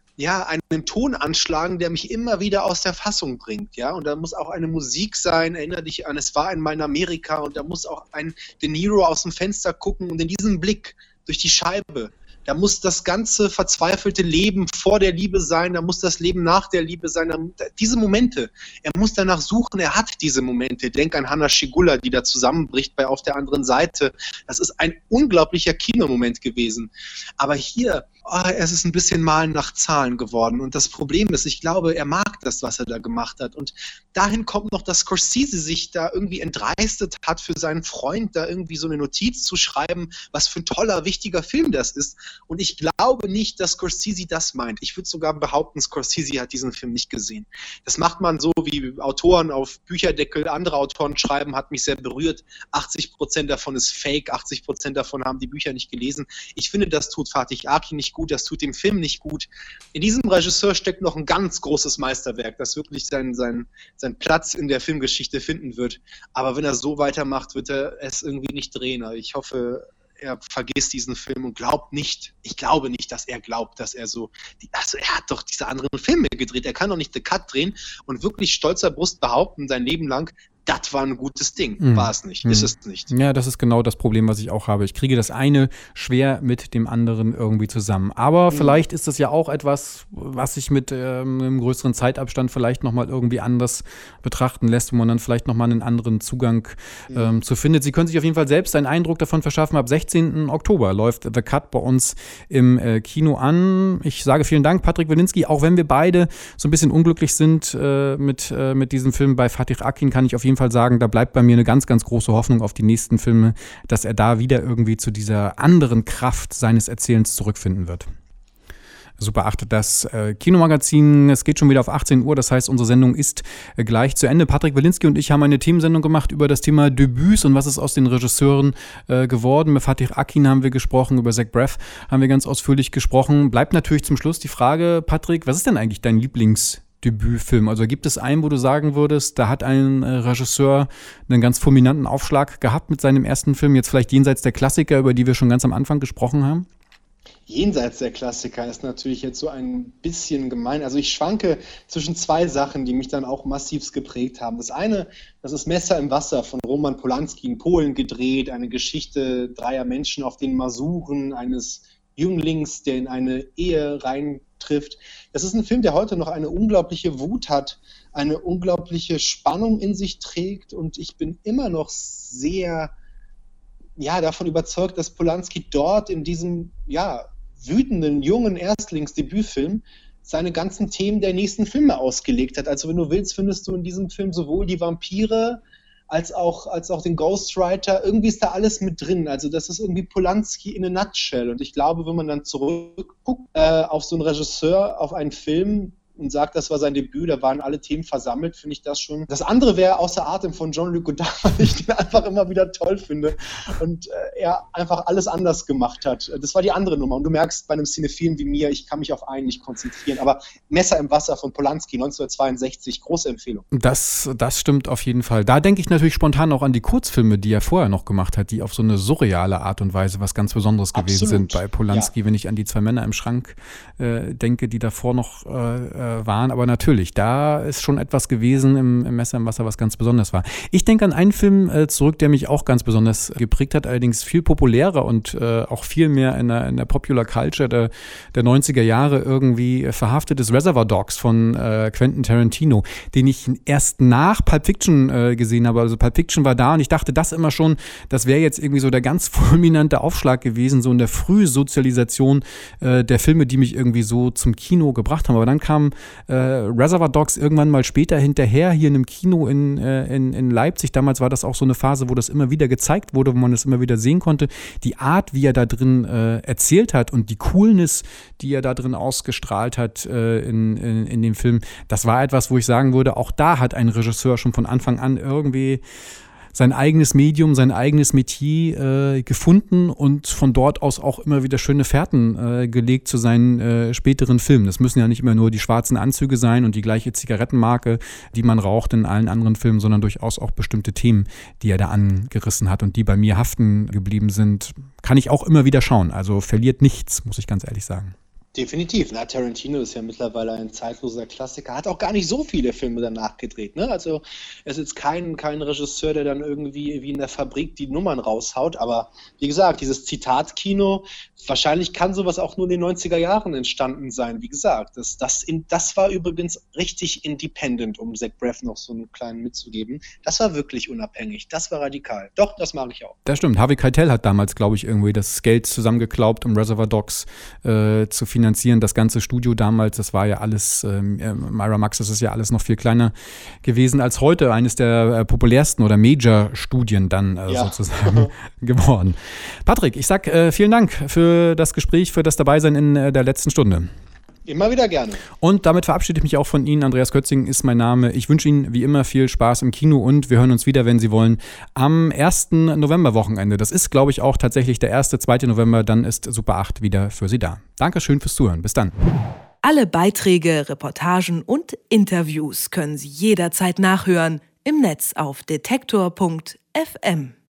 Ton anschlagen, der mich immer wieder aus der Fassung bringt, ja, und da muss auch eine Musik sein, erinnere dich an, es war einmal in Amerika, und da muss auch ein De Niro aus dem Fenster gucken und in diesem Blick durch die Scheibe, da muss das ganze verzweifelte Leben vor der Liebe sein, da muss das Leben nach der Liebe sein, diese Momente, er muss danach suchen, er hat diese Momente, denk an Hanna Schigula, die da zusammenbricht bei Auf der anderen Seite, das ist ein unglaublicher Kinomoment gewesen, aber hier es ist ein bisschen Malen nach Zahlen geworden. Und das Problem ist, ich glaube, er mag das, was er da gemacht hat. Und dahin kommt noch, dass Scorsese sich da irgendwie entdreistet hat, für seinen Freund da irgendwie so eine Notiz zu schreiben, was für ein toller, wichtiger Film das ist. Und ich glaube nicht, dass Scorsese das meint. Ich würde sogar behaupten, Scorsese hat diesen Film nicht gesehen. Das macht man so, wie Autoren auf Bücherdeckel andere Autoren schreiben, hat mich sehr berührt. 80% davon ist Fake, 80% davon haben die Bücher nicht gelesen. Ich finde, das tut Fatih Akin nicht gut, das tut dem Film nicht gut. In diesem Regisseur steckt noch ein ganz großes Meisterwerk, das wirklich seinen Platz in der Filmgeschichte finden wird. Aber wenn er so weitermacht, wird er es irgendwie nicht drehen. Ich hoffe, er vergisst diesen Film und glaubt nicht, ich glaube nicht, dass er glaubt, dass er so, also er hat doch diese anderen Filme gedreht, er kann doch nicht The Cut drehen und wirklich stolzer Brust behaupten, sein Leben lang, das war ein gutes Ding. War es nicht, ist es nicht. Ja, das ist genau das Problem, was ich auch habe. Ich kriege das eine schwer mit dem anderen irgendwie zusammen. Aber vielleicht ist das ja auch etwas, was sich mit einem größeren Zeitabstand vielleicht nochmal irgendwie anders betrachten lässt, wo man dann vielleicht nochmal einen anderen Zugang zu findet. Sie können sich auf jeden Fall selbst einen Eindruck davon verschaffen. Ab 16. Oktober läuft The Cut bei uns im Kino an. Ich sage vielen Dank, Patrick Wilinski. Auch wenn wir beide so ein bisschen unglücklich sind mit diesem Film bei Fatih Akin, kann ich auf jeden Fall sagen, da bleibt bei mir eine ganz, ganz große Hoffnung auf die nächsten Filme, dass er da wieder irgendwie zu dieser anderen Kraft seines Erzählens zurückfinden wird. Super, achtet das Kinomagazin. Es geht schon wieder auf 18 Uhr, das heißt, unsere Sendung ist gleich zu Ende. Patrick Wilinski und ich haben eine Themensendung gemacht über das Thema Debüts und was ist aus den Regisseuren geworden. Mit Fatih Akin haben wir gesprochen, über Zach Braff haben wir ganz ausführlich gesprochen. Bleibt natürlich zum Schluss die Frage, Patrick, was ist denn eigentlich dein Lieblingsdebütfilm? Also gibt es einen, wo du sagen würdest, da hat ein Regisseur einen ganz fulminanten Aufschlag gehabt mit seinem ersten Film, jetzt vielleicht jenseits der Klassiker, über die wir schon ganz am Anfang gesprochen haben? Jenseits der Klassiker ist natürlich jetzt so ein bisschen gemein. Also ich schwanke zwischen zwei Sachen, die mich dann auch massiv geprägt haben. Das eine, das ist Messer im Wasser von Roman Polanski in Polen gedreht, eine Geschichte dreier Menschen auf den Masuren eines Jünglings, der in eine Ehe reintrifft. Das ist ein Film, der heute noch eine unglaubliche Wut hat, eine unglaubliche Spannung in sich trägt und ich bin immer noch sehr davon überzeugt, dass Polanski dort in diesem wütenden, jungen Erstlingsdebütfilm seine ganzen Themen der nächsten Filme ausgelegt hat. Also wenn du willst, findest du in diesem Film sowohl die Vampire als auch den Ghostwriter. Irgendwie ist da alles mit drin. Also das ist irgendwie Polanski in a nutshell. Und ich glaube, wenn man dann zurückguckt auf so einen Regisseur, auf einen Film und sagt, das war sein Debüt, da waren alle Themen versammelt, finde ich das schon. Das andere wäre Außer Atem von Jean-Luc Godard, weil ich den einfach immer wieder toll finde und er einfach alles anders gemacht hat. Das war die andere Nummer und du merkst bei einem Cinephilen wie mir, ich kann mich auf einen nicht konzentrieren, aber Messer im Wasser von Polanski, 1962, große Empfehlung. Das stimmt auf jeden Fall. Da denke ich natürlich spontan auch an die Kurzfilme, die er vorher noch gemacht hat, die auf so eine surreale Art und Weise was ganz Besonderes gewesen sind bei Polanski, wenn ich an die zwei Männer im Schrank denke, die davor noch waren, aber natürlich, da ist schon etwas gewesen im Messer im Wasser, was ganz besonders war. Ich denke an einen Film zurück, der mich auch ganz besonders geprägt hat, allerdings viel populärer und auch viel mehr in der Popular Culture der 90er Jahre irgendwie verhaftet ist, Reservoir Dogs von Quentin Tarantino, den ich erst nach Pulp Fiction gesehen habe. Also Pulp Fiction war da und ich dachte das immer schon, das wäre jetzt irgendwie so der ganz fulminante Aufschlag gewesen, so in der Frühsozialisation der Filme, die mich irgendwie so zum Kino gebracht haben. Aber dann kam Reservoir Dogs irgendwann mal später hinterher, hier in einem Kino in Leipzig. Damals war das auch so eine Phase, wo das immer wieder gezeigt wurde, wo man das immer wieder sehen konnte. Die Art, wie er da drin erzählt hat und die Coolness, die er da drin ausgestrahlt hat in dem Film, das war etwas, wo ich sagen würde, auch da hat ein Regisseur schon von Anfang an irgendwie sein eigenes Medium, sein eigenes Metier gefunden und von dort aus auch immer wieder schöne Fährten gelegt zu seinen späteren Filmen. Das müssen ja nicht immer nur die schwarzen Anzüge sein und die gleiche Zigarettenmarke, die man raucht in allen anderen Filmen, sondern durchaus auch bestimmte Themen, die er da angerissen hat und die bei mir haften geblieben sind, kann ich auch immer wieder schauen. Also verliert nichts, muss ich ganz ehrlich sagen. Definitiv. Na, Tarantino ist ja mittlerweile ein zeitloser Klassiker. Hat auch gar nicht so viele Filme danach gedreht. Ne? Also er ist jetzt kein Regisseur, der dann irgendwie wie in der Fabrik die Nummern raushaut. Aber wie gesagt, dieses Zitatkino, wahrscheinlich kann sowas auch nur in den 90er Jahren entstanden sein. Wie gesagt, das war übrigens richtig independent, um Zach Braff noch so einen kleinen mitzugeben. Das war wirklich unabhängig. Das war radikal. Doch, das mag ich auch. Das stimmt. Harvey Keitel hat damals, glaube ich, irgendwie das Geld zusammengeklaubt, um Reservoir Dogs zu finanzieren. Das ganze Studio damals, das war ja alles, Miramax, das ist ja alles noch viel kleiner gewesen als heute. Eines der populärsten oder Major-Studien dann sozusagen geworden. Patrick, ich sag vielen Dank für das Gespräch, für das Dabeisein in der letzten Stunde. Immer wieder gerne. Und damit verabschiede ich mich auch von Ihnen. Andreas Kötzing ist mein Name. Ich wünsche Ihnen wie immer viel Spaß im Kino und wir hören uns wieder, wenn Sie wollen, am 1. November-Wochenende. Das ist, glaube ich, auch tatsächlich der 1., 2. November. Dann ist Super 8 wieder für Sie da. Dankeschön fürs Zuhören. Bis dann. Alle Beiträge, Reportagen und Interviews können Sie jederzeit nachhören im Netz auf detektor.fm.